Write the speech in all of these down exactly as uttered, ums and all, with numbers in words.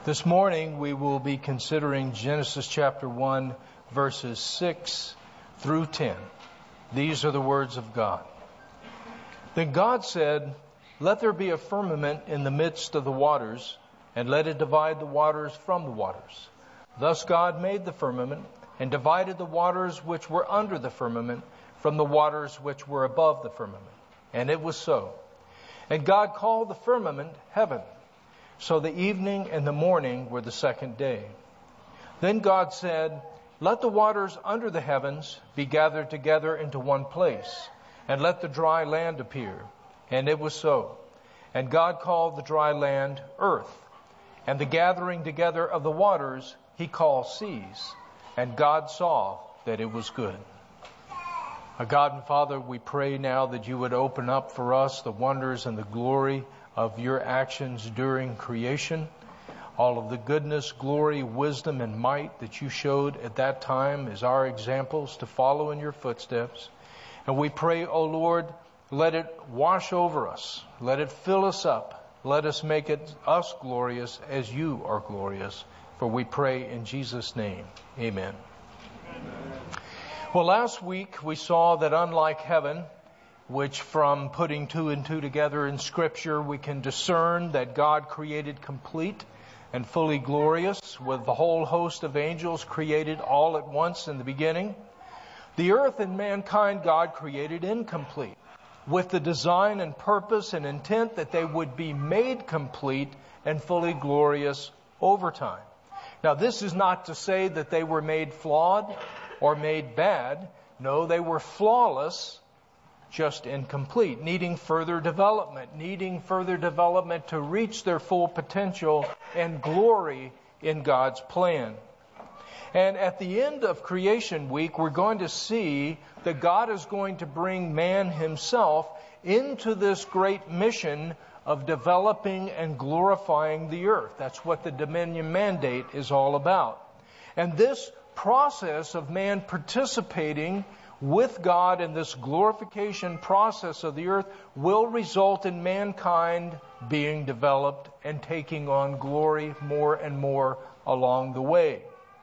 This morning we will be considering Genesis chapter one, verses six through ten. These are the words of God. Then God said, "Let there be a firmament in the midst of the waters, and let it divide the waters from the waters." Thus God made the firmament, and divided the waters which were under the firmament from the waters which were above the firmament. And it was so. And God called the firmament heaven. So the evening and the morning were the second day. Then God said, "Let the waters under the heavens be gathered together into one place, and let the dry land appear." And it was so. And God called the dry land earth, and the gathering together of the waters he called seas. And God saw that it was good. Our God and Father, we pray now that you would open up for us the wonders and the glory of your actions during creation. All of the goodness, glory, wisdom, and might that you showed at that time as our examples to follow in your footsteps. And we pray, O Lord, let it wash over us. Let it fill us up. Let us make it us glorious as you are glorious. For we pray in Jesus' name. Amen. Amen. Well, last week we saw that unlike heaven, which from putting two and two together in Scripture, we can discern that God created complete and fully glorious with the whole host of angels created all at once in the beginning. The earth and mankind God created incomplete, with the design and purpose and intent that they would be made complete and fully glorious over time. Now, this is not to say that they were made flawed or made bad. No, they were flawless, just incomplete, needing further development, needing further development to reach their full potential and glory in God's plan. And at the end of creation week, we're going to see that God is going to bring man himself into this great mission of developing and glorifying the earth. That's what the dominion mandate is all about. And this process of man participating with God in this glorification process of the earth will result in mankind being developed and taking on glory more and more along the way.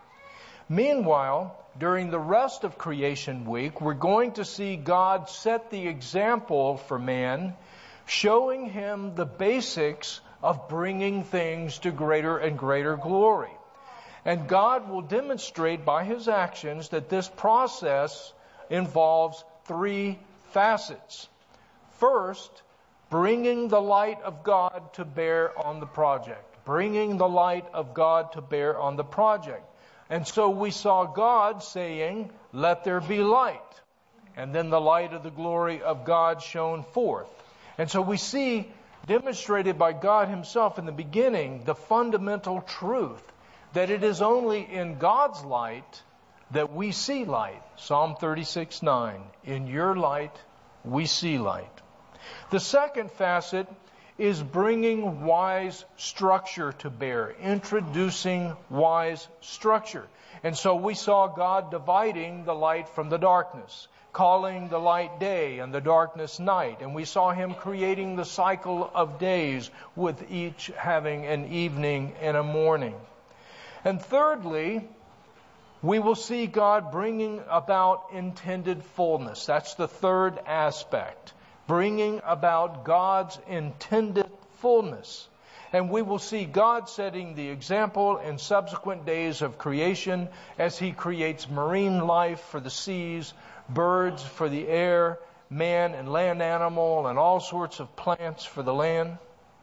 Meanwhile, during the rest of creation week, we're going to see God set the example for man, showing him the basics of bringing things to greater and greater glory. And God will demonstrate by his actions that this process involves three facets. First, bringing the light of God to bear on the project. Bringing the light of God to bear on the project. And so we saw God saying, "Let there be light." And then the light of the glory of God shone forth. And so we see demonstrated by God himself in the beginning the fundamental truth that it is only in God's light that we see light. Psalm thirty-six nine, "In your light we see light." The second facet is bringing wise structure to bear, introducing wise structure. And so we saw God dividing the light from the darkness, calling the light day and the darkness night. And we saw him creating the cycle of days, with each having an evening and a morning. And thirdly, we will see God bringing about intended fullness. That's the third aspect. Bringing about God's intended fullness. And we will see God setting the example in subsequent days of creation as he creates marine life for the seas, birds for the air, man and land animal, and all sorts of plants for the land.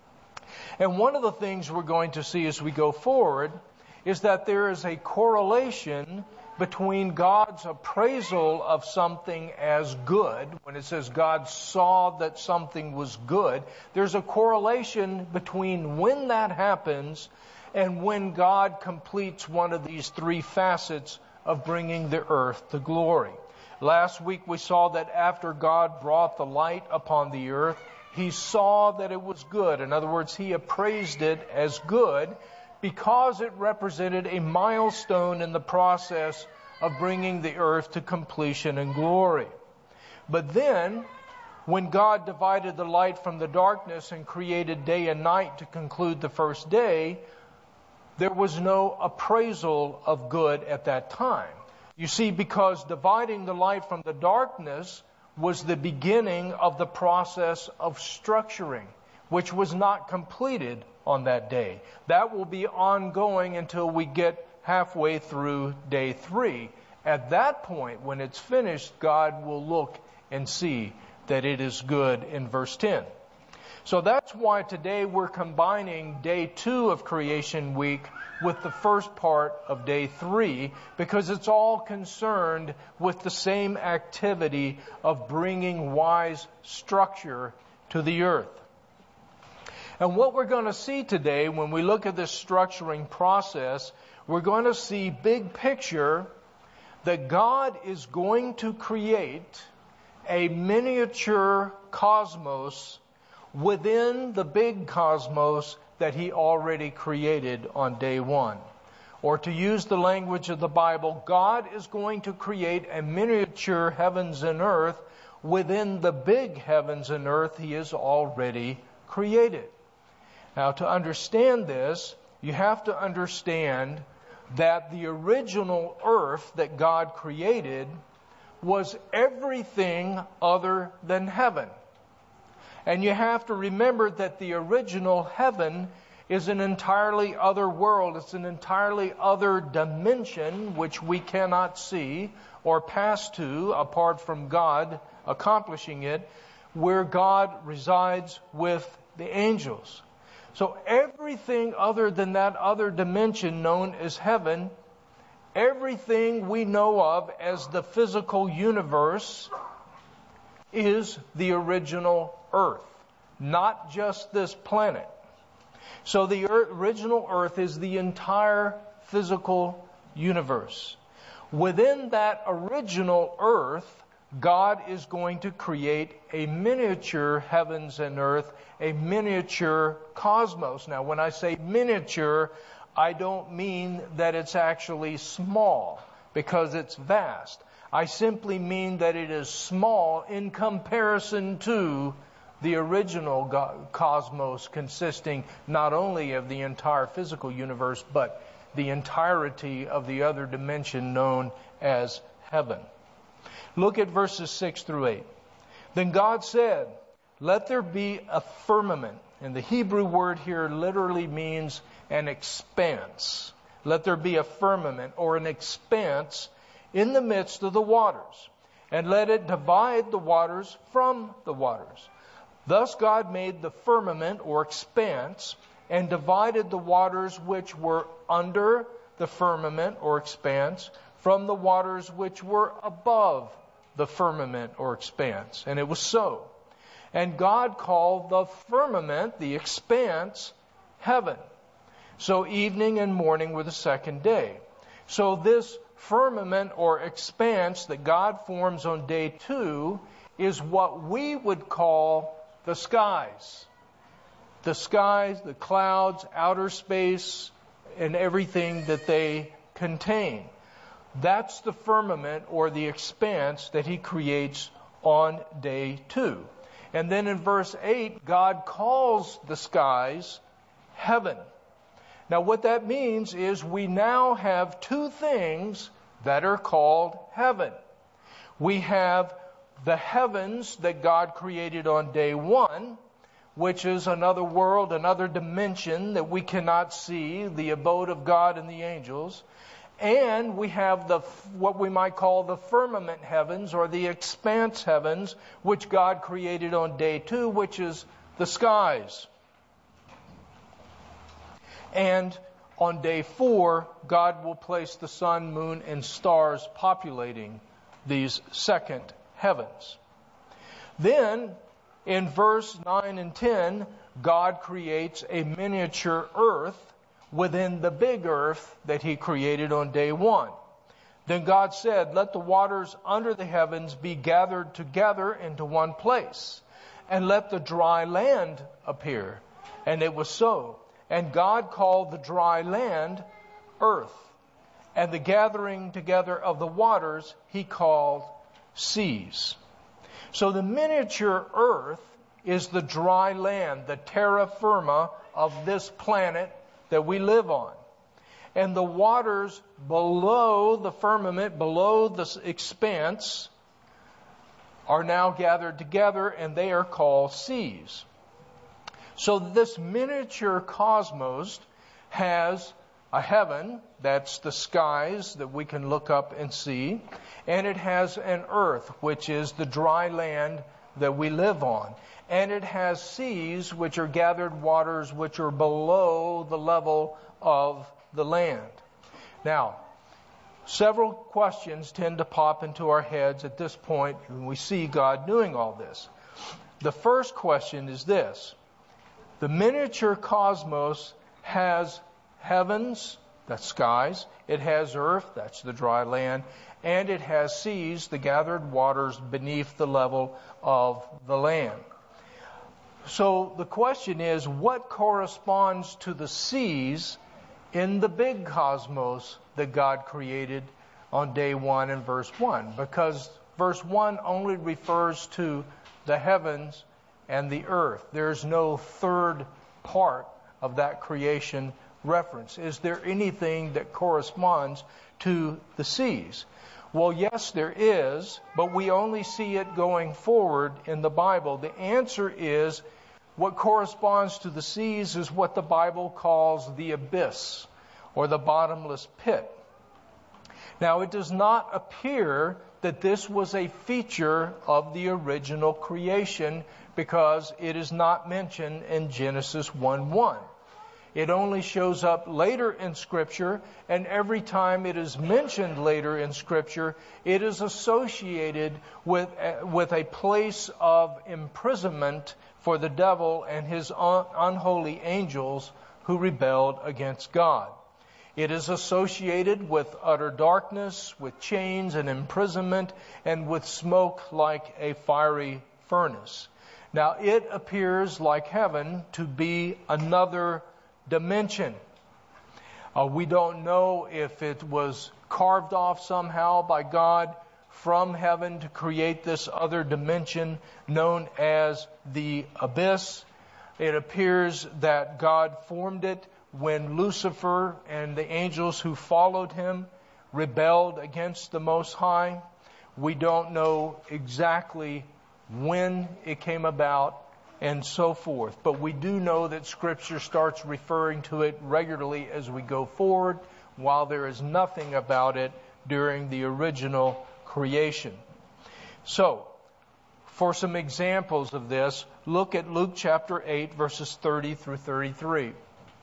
And one of the things we're going to see as we go forward is that there is a correlation between God's appraisal of something as good. When it says God saw that something was good, there's a correlation between when that happens and when God completes one of these three facets of bringing the earth to glory. Last week we saw that after God brought the light upon the earth, he saw that it was good. In other words, he appraised it as good, because it represented a milestone in the process of bringing the earth to completion and glory. But then, when God divided the light from the darkness and created day and night to conclude the first day, there was no appraisal of good at that time. You see, because dividing the light from the darkness was the beginning of the process of structuring, which was not completed on that day. That will be ongoing until we get halfway through day three. At that point, when it's finished, God will look and see that it is good in verse ten. So that's why today we're combining day two of creation week with the first part of day three, because it's all concerned with the same activity of bringing wise structure to the earth. And what we're going to see today when we look at this structuring process, we're going to see big picture that God is going to create a miniature cosmos within the big cosmos that He already created on day one. Or to use the language of the Bible, God is going to create a miniature heavens and earth within the big heavens and earth He has already created. Now, to understand this, you have to understand that the original earth that God created was everything other than heaven. And you have to remember that the original heaven is an entirely other world. It's an entirely other dimension which we cannot see or pass to apart from God accomplishing it, where God resides with the angels. So everything other than that other dimension known as heaven, everything we know of as the physical universe, is the original earth, not just this planet. So the earth, original earth is the entire physical universe. Within that original earth, God is going to create a miniature heavens and earth, a miniature cosmos. Now, when I say miniature, I don't mean that it's actually small, because it's vast. I simply mean that it is small in comparison to the original cosmos, consisting not only of the entire physical universe, but the entirety of the other dimension known as heaven. Look at verses six through eight. Then God said, "Let there be a firmament." And the Hebrew word here literally means an expanse. Let there be a firmament or an expanse in the midst of the waters, and let it divide the waters from the waters. Thus God made the firmament or expanse and divided the waters which were under the firmament or expanse from the waters which were above the firmament or expanse. And it was so. And God called the firmament, the expanse, heaven. So evening and morning were the second day. So this firmament or expanse that God forms on day two is what we would call the skies. The skies, the clouds, outer space, and everything that they contain. That's the firmament or the expanse that He creates on day two. And then in verse eight, God calls the skies heaven. Now what that means is we now have two things that are called heaven. We have the heavens that God created on day one, which is another world, another dimension that we cannot see, the abode of God and the angels. And we have the what we might call the firmament heavens or the expanse heavens, which God created on day two, which is the skies. And on day four, God will place the sun, moon, and stars populating these second heavens. Then, in verse nine and ten, God creates a miniature earth within the big earth that He created on day one. Then God said, "Let the waters under the heavens be gathered together into one place, and let the dry land appear." And it was so. And God called the dry land earth, and the gathering together of the waters He called seas. So the miniature earth is the dry land, the terra firma of this planet that we live on. and the waters below the firmament, below the expanse, are now gathered together, and they are called seas. So this miniature cosmos has a heaven, that's the skies that we can look up and see, and it has an earth, which is the dry land that we live on. And it has seas, which are gathered waters, which are below the level of the land. Now, several questions tend to pop into our heads at this point when we see God doing all this. The first question is this: the miniature cosmos has heavens, that's skies, it has earth, that's the dry land, and it has seas, the gathered waters beneath the level of the land. So the question is, what corresponds to the seas in the big cosmos that God created on day one in verse one? Because verse one only refers to the heavens and the earth. There's no third part of that creation reference. Is there anything that corresponds to the seas? Well, yes, there is, but we only see it going forward in the Bible. The answer is, what corresponds to the seas is what the Bible calls the abyss, or the bottomless pit. Now, it does not appear that this was a feature of the original creation, because it is not mentioned in Genesis one one. It only shows up later in Scripture, and every time it is mentioned later in Scripture, it is associated with, with a place of imprisonment for the devil and his un- unholy angels who rebelled against God. It is associated with utter darkness, with chains and imprisonment, and with smoke like a fiery furnace. Now, it appears like heaven to be another dimension. Uh, we don't know if it was carved off somehow by God from heaven to create this other dimension known as the abyss. It appears that God formed it when Lucifer and the angels who followed him rebelled against the Most High. We don't know exactly when it came about and so forth. But we do know that Scripture starts referring to it regularly as we go forward, while there is nothing about it during the original creation. So, for some examples of this, look at Luke chapter eight, verses thirty through thirty-three.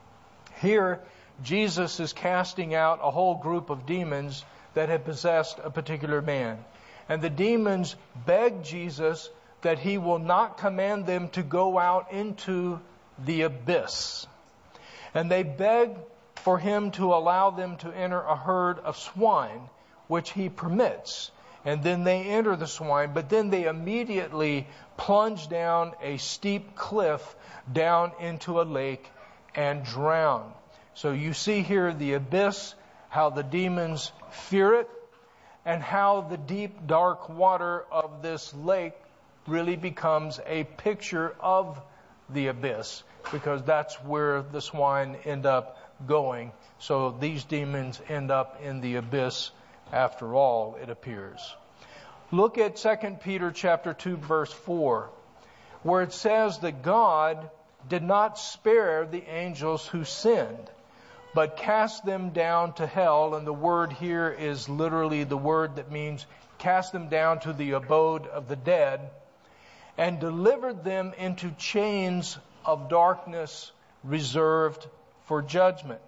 Here, Jesus is casting out a whole group of demons that had possessed a particular man. And the demons beg Jesus that he will not command them to go out into the abyss. And they beg for him to allow them to enter a herd of swine, which he permits. And then they enter the swine, but then they immediately plunge down a steep cliff down into a lake and drown. So you see here the abyss, how the demons fear it, and how the deep, dark water of this lake really becomes a picture of the abyss, because that's where the swine end up going. So these demons end up in the abyss after all, it appears. Look at Second Peter chapter two, verse four, where it says that God did not spare the angels who sinned, but cast them down to hell. And the word here is literally the word that means cast them down to the abode of the dead, and delivered them into chains of darkness reserved for judgment.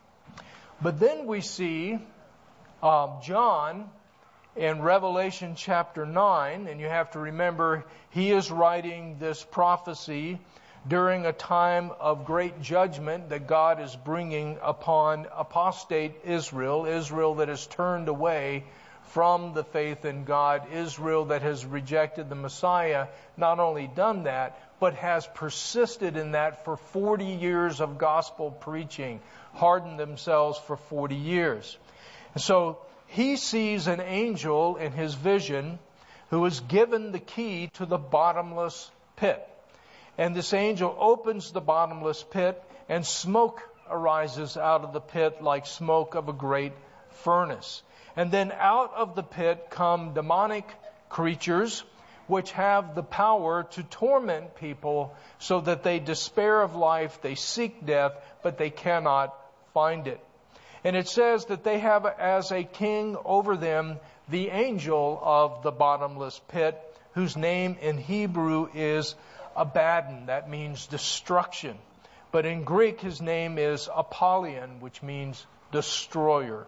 But then we see uh, John in Revelation chapter nine, and you have to remember he is writing this prophecy during a time of great judgment that God is bringing upon apostate Israel, Israel that has turned away from the faith in God, Israel that has rejected the Messiah, not only done that, but has persisted in that for forty years of gospel preaching, hardened themselves for forty years. And so he sees an angel in his vision who is given the key to the bottomless pit. And this angel opens the bottomless pit, and smoke arises out of the pit like smoke of a great furnace. And then out of the pit come demonic creatures which have the power to torment people so that they despair of life, they seek death, but they cannot find it. And it says that they have as a king over them the angel of the bottomless pit, whose name in Hebrew is Abaddon. That means destruction. But in Greek, his name is Apollyon, which means destroyer.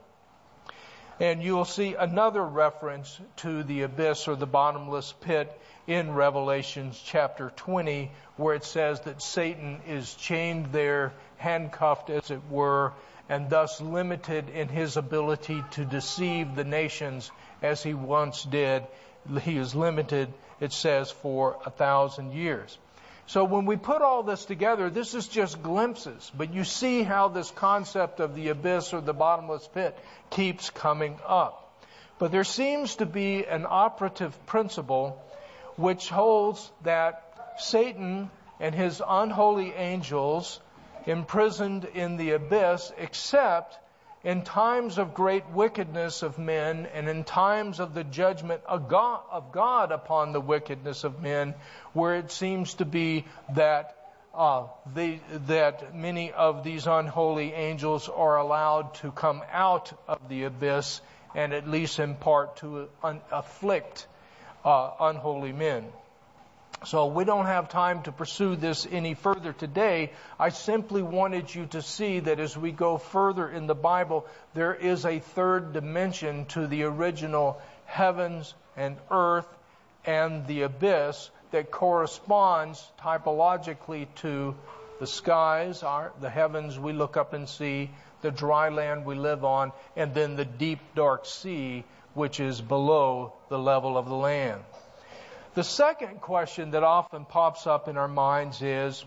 And you'll see another reference to the abyss or the bottomless pit in Revelation chapter twenty, where it says that Satan is chained there, handcuffed as it were, and thus limited in his ability to deceive the nations as he once did. He is limited, it says, for a thousand years. So when we put all this together, this is just glimpses. But you see how this concept of the abyss or the bottomless pit keeps coming up. But there seems to be an operative principle which holds that Satan and his unholy angels imprisoned in the abyss, except in times of great wickedness of men and in times of the judgment of God, of God upon the wickedness of men, where it seems to be that uh, the, that many of these unholy angels are allowed to come out of the abyss and at least in part to un- afflict uh, unholy men. So we don't have time to pursue this any further today. I simply wanted you to see that as we go further in the Bible, there is a third dimension to the original heavens and earth and the abyss that corresponds typologically to the skies, our, the heavens we look up and see, the dry land we live on, and then the deep dark sea, which is below the level of the land. The second question that often pops up in our minds is,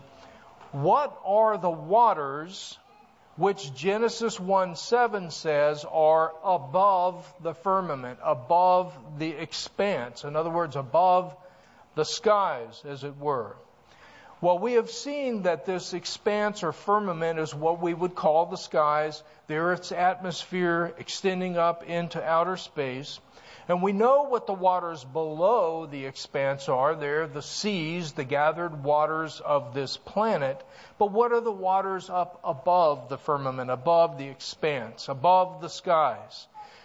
what are the waters which Genesis one seven says are above the firmament, above the expanse? In other words, above the skies, as it were. Well, we have seen that this expanse or firmament is what we would call the skies, the Earth's atmosphere extending up into outer space. And we know what the waters below the expanse are. They're the seas, the gathered waters of this planet. But what are the waters up above the firmament, above the expanse, above the skies?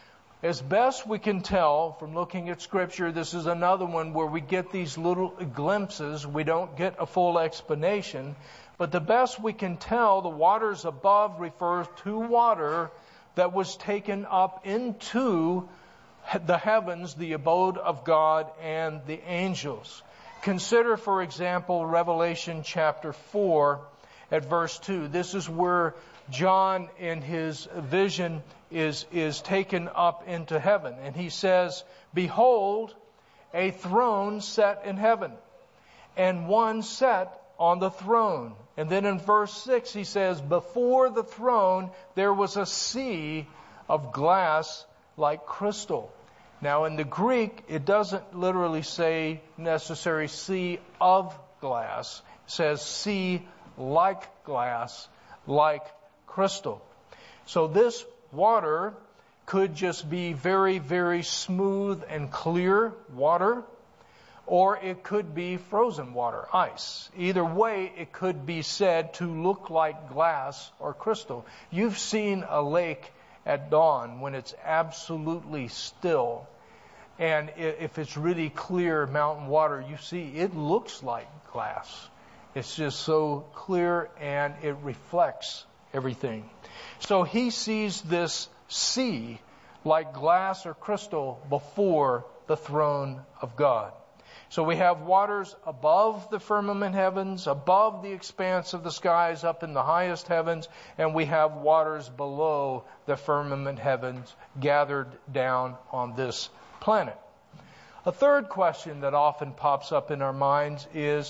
As best we can tell from looking at Scripture, this is another one where we get these little glimpses. We don't get a full explanation. But the best we can tell, the waters above refers to water that was taken up into the heavens, the abode of God and the angels. Consider, for example, Revelation chapter four at verse two. This is where John in his vision is, is taken up into heaven. And he says, "Behold, a throne set in heaven, and one set on the throne." And then in verse six he says, "Before the throne there was a sea of glass like crystal." Now in the Greek, it doesn't literally say necessary sea of glass. It says sea like glass, like crystal. So this water could just be very, very smooth and clear water, or it could be frozen water, ice. Either way, it could be said to look like glass or crystal. You've seen a lake at dawn when it's absolutely still. And if it's really clear mountain water, you see it looks like glass. It's just so clear and it reflects everything. So he sees this sea like glass or crystal before the throne of God. So we have waters above the firmament heavens, above the expanse of the skies, up in the highest heavens, and we have waters below the firmament heavens gathered down on this planet. A third question that often pops up in our minds is,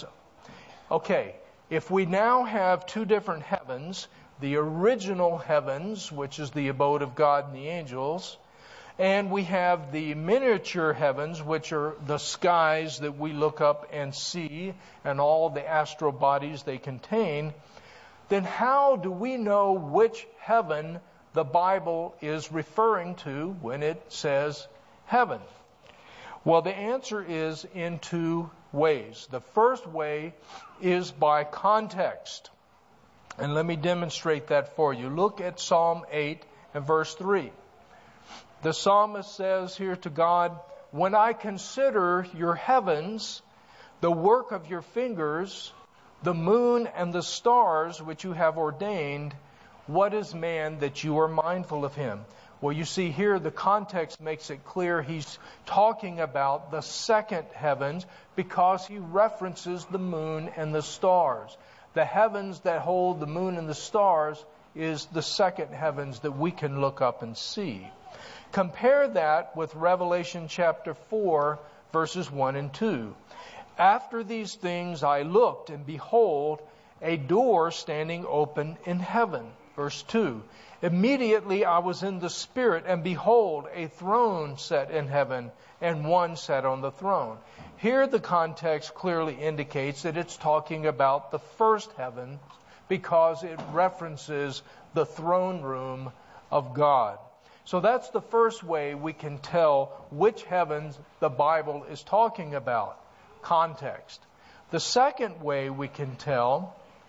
okay, if we now have two different heavens, the original heavens, which is the abode of God and the angels, and we have the miniature heavens, which are the skies that we look up and see, and all the astral bodies they contain, then how do we know which heaven the Bible is referring to when it says heaven? Well, the answer is in two ways. The first way is by context. And let me demonstrate that for you. Look at Psalm eight and verse three. The psalmist says here to God, "When I consider your heavens, the work of your fingers, the moon and the stars which you have ordained, what is man that you are mindful of him?" Well, you see here the context makes it clear he's talking about the second heavens because he references the moon and the stars. The heavens that hold the moon and the stars is the second heavens that we can look up and see. Compare that with Revelation chapter four, verses one and two. "After these things I looked, and behold, a door standing open in heaven." Verse two. "Immediately I was in the Spirit, and behold, a throne set in heaven, and one sat on the throne." Here the context clearly indicates that it's talking about the first heaven because it references the throne room of God. So that's the first way we can tell which heavens the Bible is talking about. Context. The second way we can tell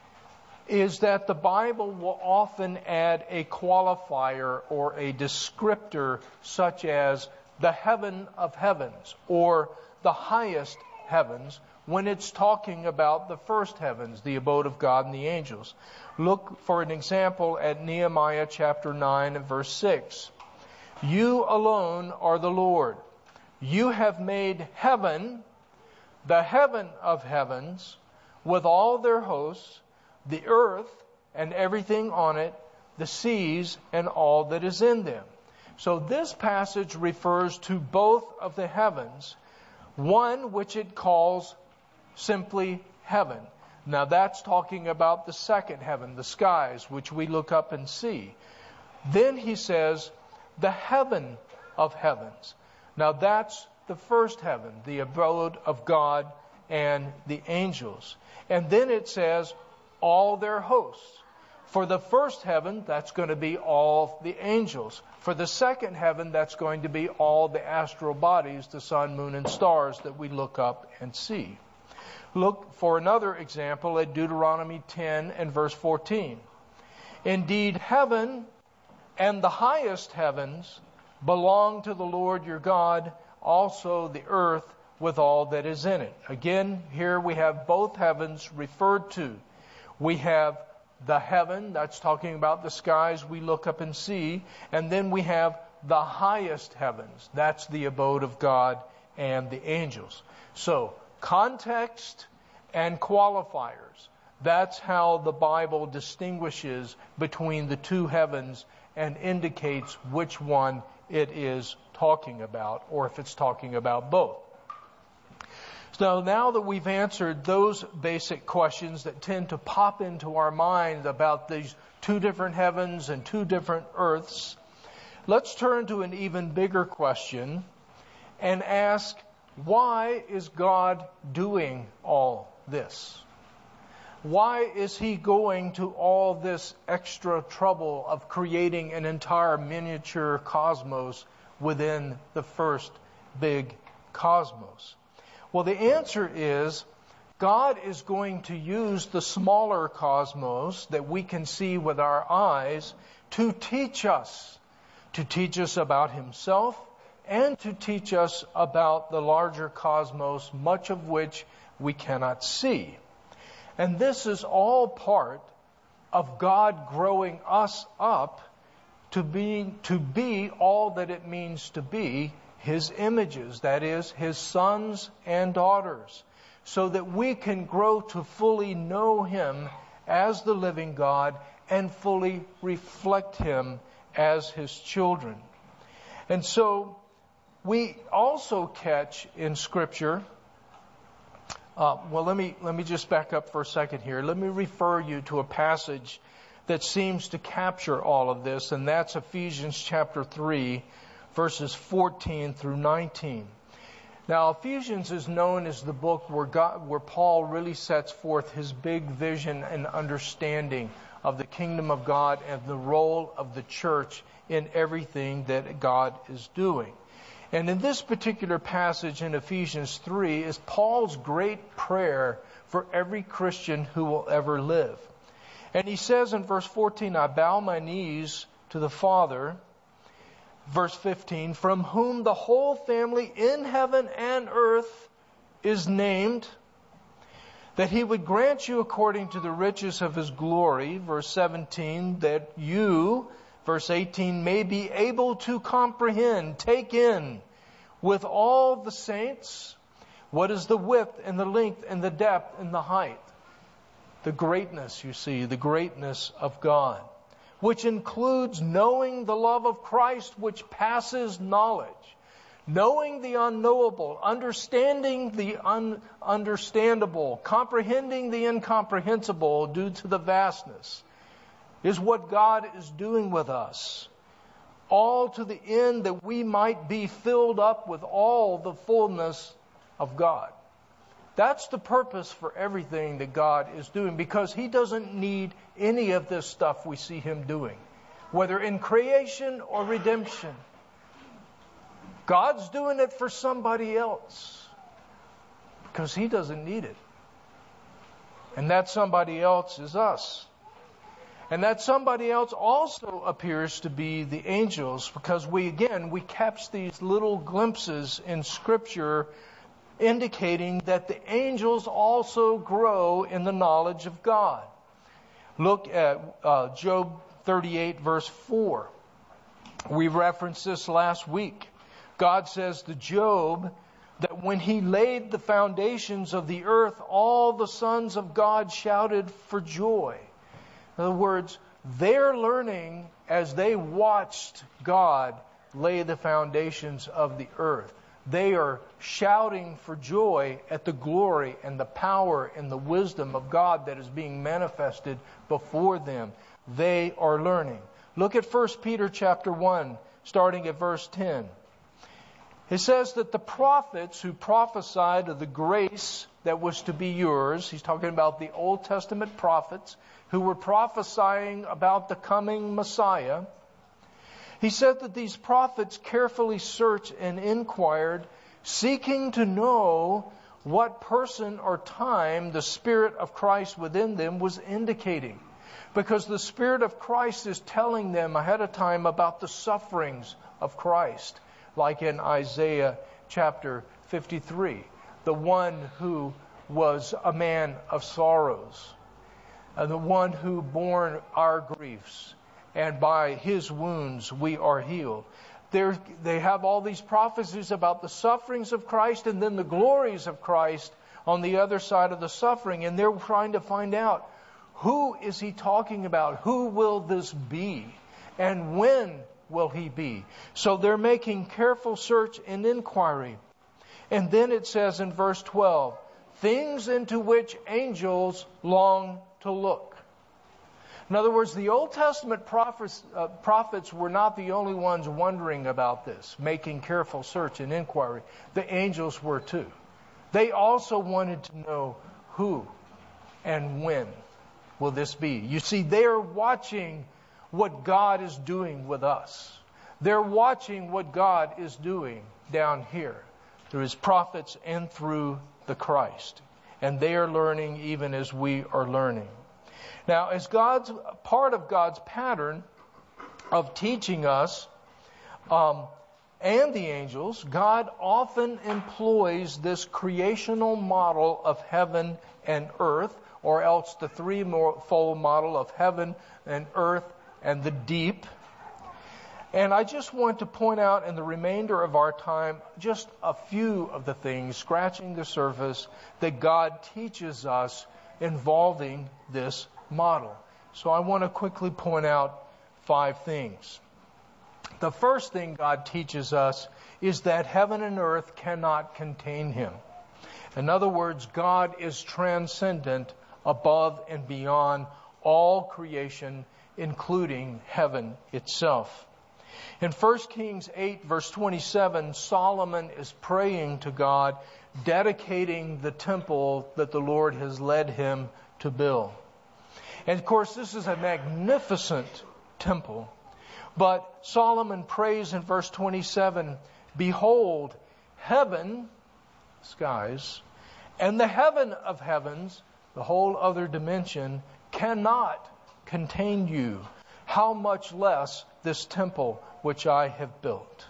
is that the Bible will often add a qualifier or a descriptor such as the heaven of heavens or the highest heavens when it's talking about the first heavens, the abode of God and the angels. Look for an example at Nehemiah chapter nine and verse six. "You alone are the Lord. You have made heaven, the heaven of heavens, with all their hosts, the earth and everything on it, the seas and all that is in them." So this passage refers to both of the heavens, one which it calls simply heaven. Now that's talking about the second heaven, the skies, which we look up and see. Then he says, the heaven of heavens. Now that's the first heaven, the abode of God and the angels. And then it says, all their hosts. For the first heaven, that's going to be all the angels. For the second heaven, that's going to be all the astral bodies, the sun, moon, and stars that we look up and see. Look for another example at Deuteronomy ten and verse fourteen. "Indeed, heaven and the highest heavens belong to the Lord your God, also the earth with all that is in it." Again, here we have both heavens referred to. We have the heaven, that's talking about the skies we look up and see, and then we have the highest heavens, that's the abode of God and the angels. So, context and qualifiers, that's how the Bible distinguishes between the two heavens and indicates which one it is talking about, or if it's talking about both. So now that we've answered those basic questions that tend to pop into our mind about these two different heavens and two different earths, let's turn to an even bigger question and ask, why is God doing all this? Why is He going to all this extra trouble of creating an entire miniature cosmos within the first big cosmos? Well, the answer is God is going to use the smaller cosmos that we can see with our eyes to teach us, to teach us about Himself and to teach us about the larger cosmos, much of which we cannot see. And this is all part of God growing us up to be, to be all that it means to be His images, that is, His sons and daughters, so that we can grow to fully know Him as the living God and fully reflect Him as His children. And so we also catch in Scripture, uh, well, let me, let me just back up for a second here. Let me refer you to a passage that seems to capture all of this, and that's Ephesians chapter three, verses fourteen through nineteen. Now, Ephesians is known as the book where God, where Paul really sets forth his big vision and understanding of the kingdom of God and the role of the church in everything that God is doing. And in this particular passage in Ephesians three is Paul's great prayer for every Christian who will ever live. And he says in verse fourteen, I bow my knees to the Father. Verse fifteen, from whom the whole family in heaven and earth is named, that he would grant you according to the riches of his glory. Verse seventeen, that you, verse eighteen, may be able to comprehend, take in with all the saints, what is the width and the length and the depth and the height. The greatness, you see, the greatness of God, which includes knowing the love of Christ, which passes knowledge, knowing the unknowable, understanding the ununderstandable, comprehending the incomprehensible due to the vastness, is what God is doing with us. All to the end that we might be filled up with all the fullness of God. That's the purpose for everything that God is doing, because He doesn't need any of this stuff we see Him doing, whether in creation or redemption. God's doing it for somebody else because He doesn't need it. And that somebody else is us. And that somebody else also appears to be the angels, because we, again, we catch these little glimpses in Scripture indicating that the angels also grow in the knowledge of God. Look at uh, Job thirty-eight, verse four. We referenced this last week. God says to Job that when he laid the foundations of the earth, all the sons of God shouted for joy. In other words, they're learning as they watched God lay the foundations of the earth. They are shouting for joy at the glory and the power and the wisdom of God that is being manifested before them. They are learning. Look at First Peter chapter one, starting at verse ten. It says that the prophets who prophesied of the grace that was to be yours, he's talking about the Old Testament prophets who were prophesying about the coming Messiah. He said that these prophets carefully searched and inquired, seeking to know what person or time the Spirit of Christ within them was indicating. Because the Spirit of Christ is telling them ahead of time about the sufferings of Christ. Like in Isaiah chapter fifty-three, the one who was a man of sorrows, and the one who bore our griefs, and by His wounds we are healed. There, they have all these prophecies about the sufferings of Christ and then the glories of Christ on the other side of the suffering, and they're trying to find out, who is He talking about? Who will this be? And when will He be? So they're making careful search and inquiry. And then it says in verse twelve, things into which angels long to look. In other words, the Old Testament prophets, uh, prophets were not the only ones wondering about this, making careful search and inquiry. The angels were too. They also wanted to know who and when will this be. You see, they're watching what God is doing with us. They're watching what God is doing down here through His prophets and through the Christ. And they are learning even as we are learning. Now, as God's part of God's pattern of teaching us um, and the angels, God often employs this creational model of heaven and earth, or else the threefold model of heaven and earth and the deep. And I just want to point out in the remainder of our time just a few of the things, scratching the surface, that God teaches us involving this model. So I want to quickly point out five things. The first thing God teaches us is that heaven and earth cannot contain Him. In other words, God is transcendent, above and beyond all creation, including heaven itself. In First Kings eight, verse twenty-seven, Solomon is praying to God, dedicating the temple that the Lord has led him to build. And of course, this is a magnificent temple. But Solomon prays in verse twenty-seven, behold, heaven, skies, and the heaven of heavens, the whole other dimension, cannot contain you. How much less this temple which I have built.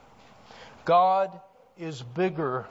God is bigger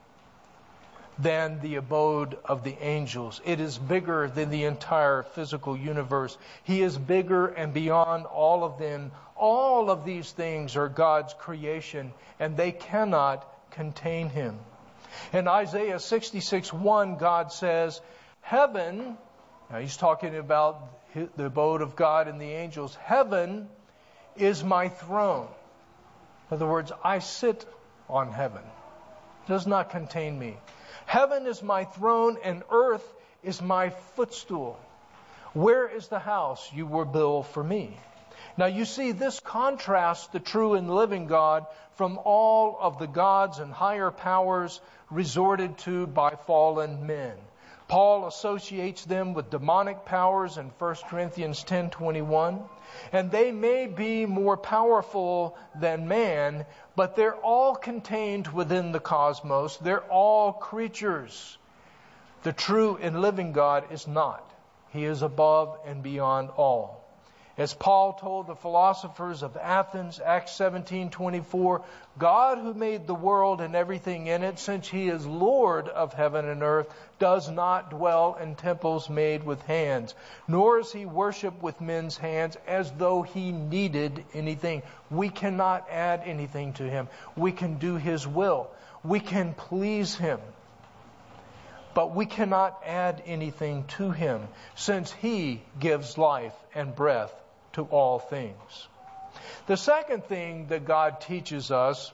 than the abode of the angels. It is bigger than the entire physical universe. He is bigger and beyond all of them. All of these things are God's creation, and they cannot contain Him. In Isaiah sixty-six one, God says, heaven, now He's talking about the abode of God and the angels, heaven is my throne. In other words, I sit on heaven. It does not contain me. Heaven is my throne and earth is my footstool. Where is the house you will build for me? Now you see, this contrasts the true and living God from all of the gods and higher powers resorted to by fallen men. Paul associates them with demonic powers in First Corinthians ten twenty-one. And they may be more powerful than man, but they're all contained within the cosmos. They're all creatures. The true and living God is not. He is above and beyond all. As Paul told the philosophers of Athens, Acts seventeen twenty-four, God who made the world and everything in it, since He is Lord of heaven and earth, does not dwell in temples made with hands, nor is He worshipped with men's hands as though He needed anything. We cannot add anything to Him. We can do His will. We can please Him. But we cannot add anything to Him, since He gives life and breath to all things. The second thing that God teaches us,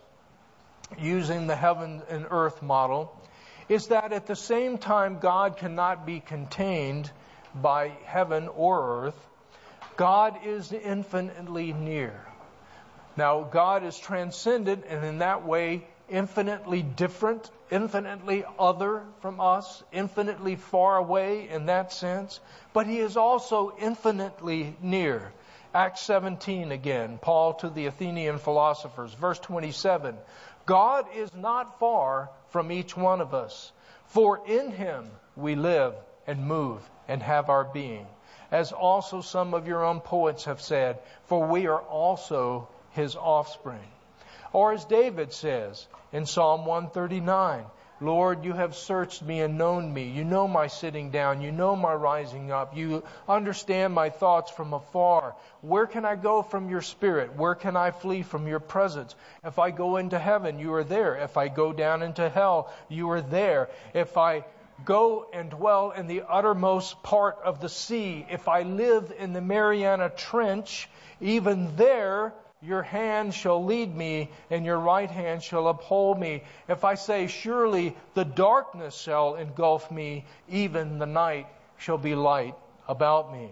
using the heaven and earth model, is that at the same time God cannot be contained by heaven or earth, God is infinitely near. Now, God is transcendent and in that way infinitely different, infinitely other from us, infinitely far away in that sense, but He is also infinitely near. Acts seventeen again, Paul to the Athenian philosophers, verse twenty-seven. God is not far from each one of us, for in Him we live and move and have our being. As also some of your own poets have said, for we are also His offspring. Or as David says in Psalm one thirty-nine, Lord, you have searched me and known me. You know my sitting down. You know my rising up. You understand my thoughts from afar. Where can I go from your spirit? Where can I flee from your presence? If I go into heaven, you are there. If I go down into hell, you are there. If I go and dwell in the uttermost part of the sea, if I live in the Mariana Trench, even there your hand shall lead me, and your right hand shall uphold me. If I say, surely the darkness shall engulf me, even the night shall be light about me.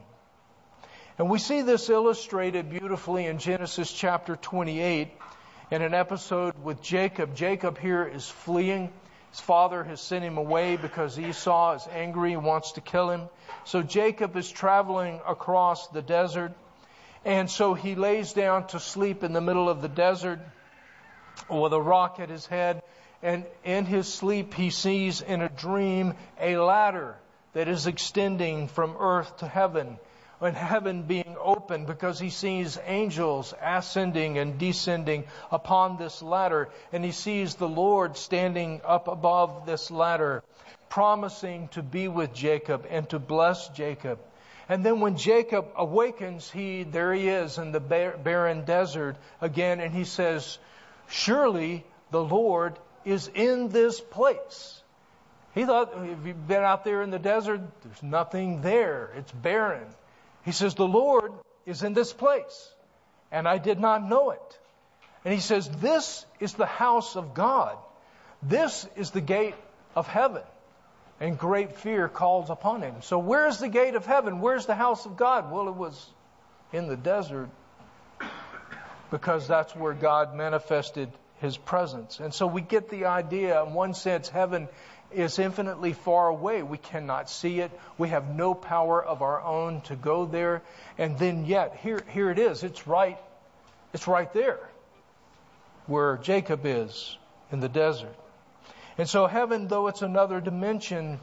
And we see this illustrated beautifully in Genesis chapter twenty-eight, in an episode with Jacob. Jacob here is fleeing. His father has sent him away because Esau is angry and wants to kill him. So Jacob is traveling across the desert. And so he lays down to sleep in the middle of the desert with a rock at his head. And in his sleep he sees in a dream a ladder that is extending from earth to heaven. And heaven being open because he sees angels ascending and descending upon this ladder. And he sees the Lord standing up above this ladder, promising to be with Jacob and to bless Jacob. And then when Jacob awakens, he there he is in the barren desert again, and he says, surely the Lord is in this place. He thought, if you've been out there in the desert, there's nothing there. It's barren. He says, the Lord is in this place, and I did not know it. And he says, this is the house of God. This is the gate of heaven. And great fear calls upon him. So where's the gate of heaven? Where's the house of God? Well, it was in the desert, because that's where God manifested His presence. And so we get the idea, in one sense, heaven is infinitely far away. We cannot see it. We have no power of our own to go there. And then yet, here, here it is. It's right, it's right there where Jacob is in the desert. And so heaven, though it's another dimension,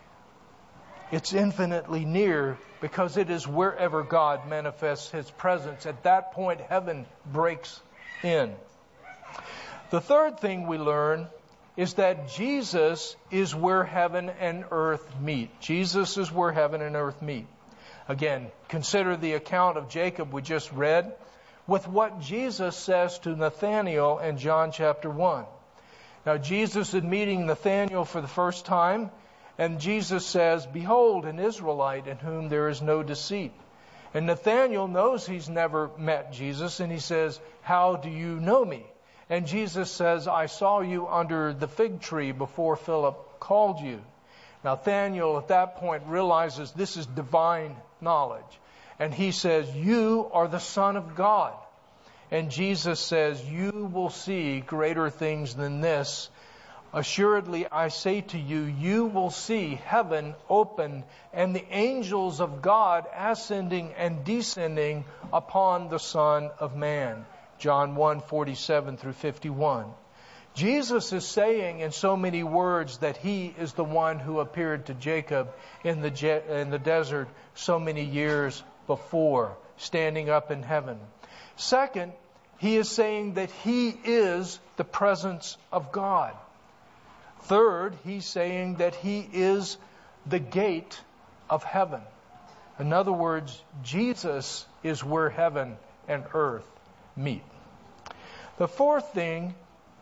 it's infinitely near because it is wherever God manifests His presence. At that point, heaven breaks in. The third thing we learn is that Jesus is where heaven and earth meet. Jesus is where heaven and earth meet. Again, consider the account of Jacob we just read with what Jesus says to Nathanael in John chapter one. Now, Jesus is meeting Nathanael for the first time, and Jesus says, "Behold, an Israelite in whom there is no deceit." And Nathanael knows he's never met Jesus, and he says, "How do you know me?" And Jesus says, "I saw you under the fig tree before Philip called you." Nathanael at that point realizes this is divine knowledge. And he says, "You are the Son of God." And Jesus says, "You will see greater things than this. Assuredly, I say to you, you will see heaven open and the angels of God ascending and descending upon the Son of Man." John one, forty-seven through fifty-one. Jesus is saying in so many words that He is the one who appeared to Jacob in the, je- in the desert so many years before, standing up in heaven. Second, He is saying that He is the presence of God. Third, He's saying that He is the gate of heaven. In other words, Jesus is where heaven and earth meet. The fourth thing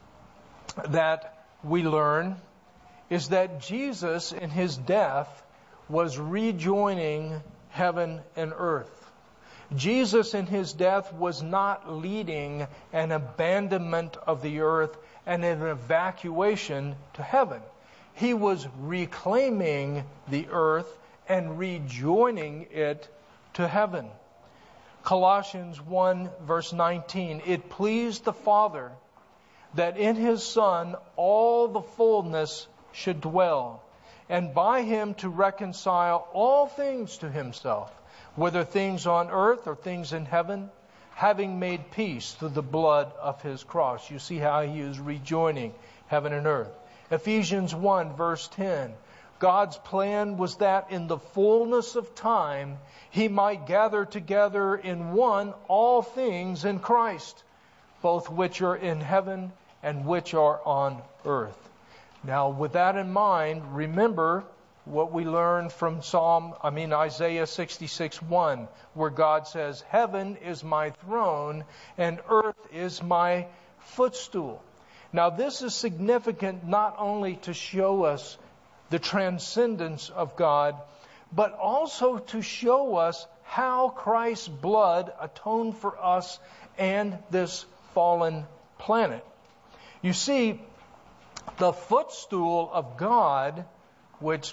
that we learn is that Jesus in His death was rejoining heaven and earth. Jesus in His death was not leading an abandonment of the earth and an evacuation to heaven. He was reclaiming the earth and rejoining it to heaven. Colossians one verse nineteen, "It pleased the Father that in His Son all the fullness should dwell, and by Him to reconcile all things to Himself, whether things on earth or things in heaven, having made peace through the blood of His cross." You see how He is rejoining heaven and earth. Ephesians one verse ten, God's plan was that in the fullness of time He might gather together in one all things in Christ, both which are in heaven and which are on earth. Now, with that in mind, remember what we learned from Psalm, I mean Isaiah sixty-six one, where God says, "Heaven is my throne and earth is my footstool." Now, this is significant not only to show us the transcendence of God, but also to show us how Christ's blood atoned for us and this fallen planet. You see, the footstool of God, which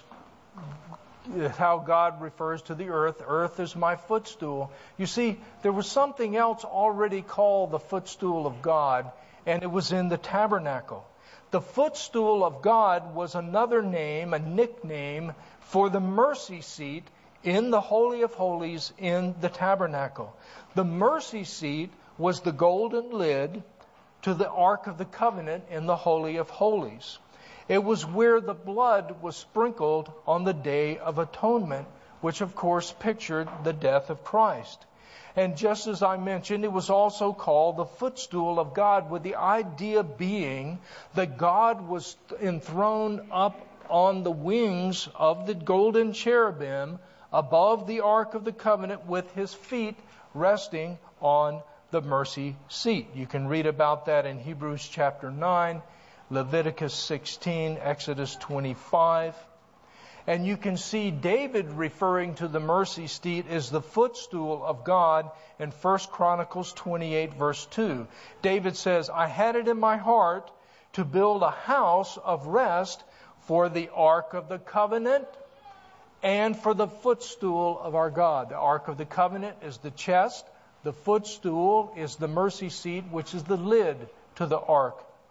is how God refers to the earth, earth is my footstool. You see, there was something else already called the footstool of God, and it was in the tabernacle. The footstool of God was another name, a nickname for the mercy seat in the Holy of Holies in the tabernacle. The mercy seat was the golden lid to the Ark of the Covenant in the Holy of Holies. It was where the blood was sprinkled on the Day of Atonement, which of course pictured the death of Christ. And just as I mentioned, it was also called the footstool of God, with the idea being that God was enthroned up on the wings of the golden cherubim above the Ark of the Covenant, with His feet resting on the mercy seat. You can read about that in Hebrews chapter nine, Leviticus sixteen, Exodus twenty-five. And you can see David referring to the mercy seat as the footstool of God in First Chronicles twenty-eight, verse two. David says, "I had it in my heart to build a house of rest for the Ark of the Covenant and for the footstool of our God." The Ark of the Covenant is the chest. The footstool is the mercy seat, which is the lid to the Ark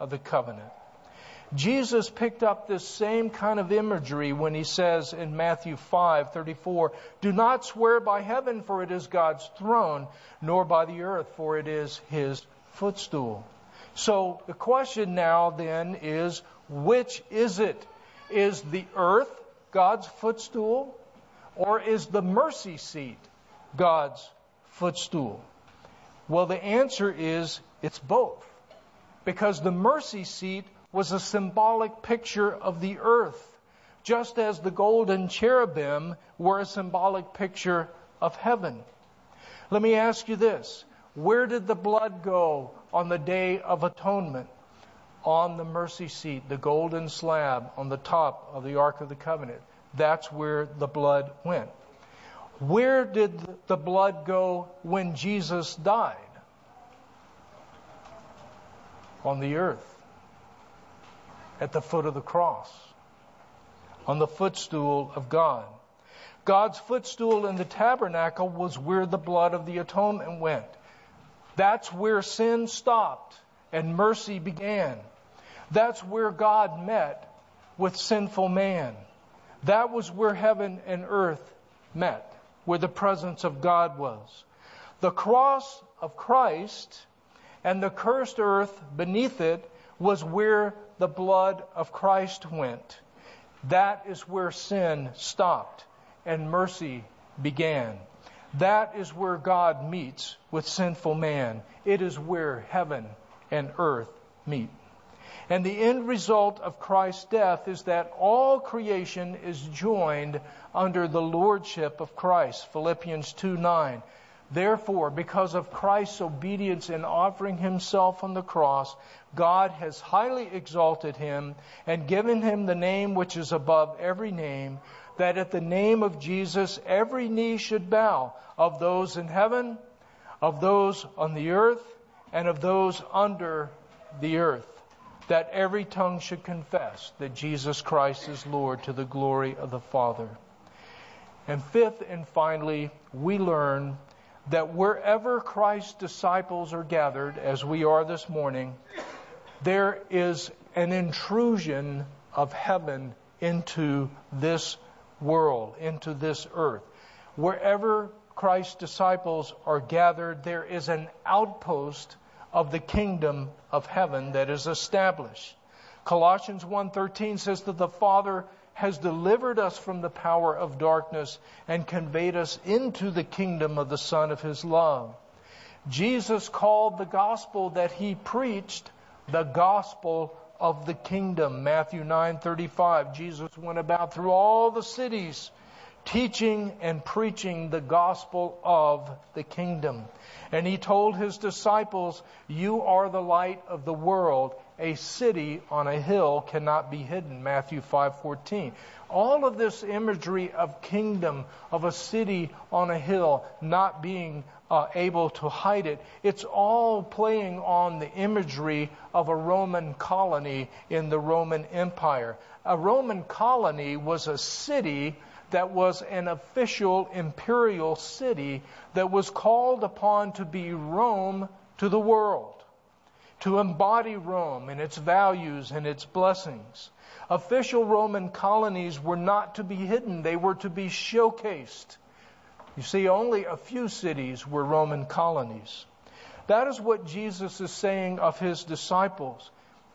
of the covenant. Jesus picked up this same kind of imagery when he says in Matthew five thirty-four, "Do not swear by heaven, for it is God's throne, nor by the earth, for it is his footstool." So the question now then is, which is it? Is the earth God's footstool, or is the mercy seat God's footstool? Well, the answer is it's both. Because the mercy seat was a symbolic picture of the earth, just as the golden cherubim were a symbolic picture of heaven. Let me ask you this. Where did the blood go on the Day of Atonement? On the mercy seat, the golden slab on the top of the Ark of the Covenant. That's where the blood went. Where did the blood go when Jesus died? On the earth. At the foot of the cross. On the footstool of God. God's footstool in the tabernacle was where the blood of the atonement went. That's where sin stopped and mercy began. That's where God met with sinful man. That was where heaven and earth met, where the presence of God was. The cross of Christ and the cursed earth beneath it was where the blood of Christ went. That is where sin stopped and mercy began. That is where God meets with sinful man. It is where heaven and earth meet. And the end result of Christ's death is that all creation is joined under the lordship of Christ. Philippians two nine. Therefore, because of Christ's obedience in offering himself on the cross, God has highly exalted him and given him the name which is above every name, that at the name of Jesus every knee should bow, of those in heaven, of those on the earth, and of those under the earth, that every tongue should confess that Jesus Christ is Lord, to the glory of the Father. And fifth and finally, we learn that wherever Christ's disciples are gathered, as we are this morning, there is an intrusion of heaven into this world, into this earth. Wherever Christ's disciples are gathered, there is an outpost of the kingdom of heaven that is established. Colossians one thirteen says that the Father has delivered us from the power of darkness and conveyed us into the kingdom of the Son of his love. Jesus called the gospel that he preached the gospel of the kingdom. Matthew nine thirty-five. Jesus went about through all the cities, teaching and preaching the gospel of the kingdom. And he told his disciples, "You are the light of the world. A city on a hill cannot be hidden." Matthew five fourteen. All of this imagery of kingdom, of a city on a hill, not being uh, able to hide it, it's all playing on the imagery of a Roman colony in the Roman Empire. A Roman colony was a city that was an official imperial city that was called upon to be Rome to the world, to embody Rome and its values and its blessings. Official Roman colonies were not to be hidden. They were to be showcased. You see, only a few cities were Roman colonies. That is what Jesus is saying of his disciples.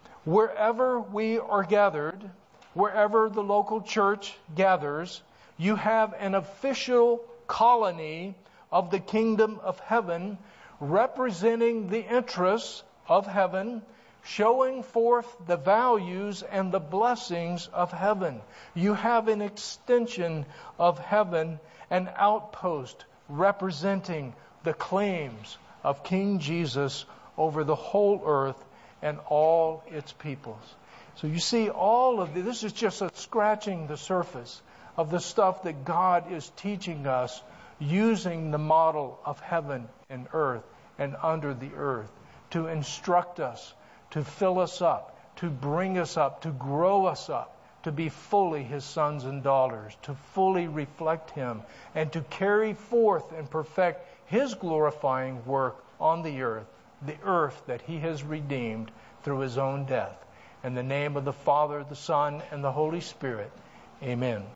Wherever we are gathered, wherever the local church gathers, you have an official colony of the kingdom of heaven representing the interests of heaven, showing forth the values and the blessings of heaven. You have an extension of heaven, an outpost representing the claims of King Jesus over the whole earth and all its peoples. So you see, all of this, this is just a scratching the surface of the stuff that God is teaching us using the model of heaven and earth and under the earth to instruct us, to fill us up, to bring us up, to grow us up, to be fully his sons and daughters, to fully reflect him, and to carry forth and perfect his glorifying work on the earth, the earth that he has redeemed through his own death. In the name of the Father, the Son, and the Holy Spirit, amen.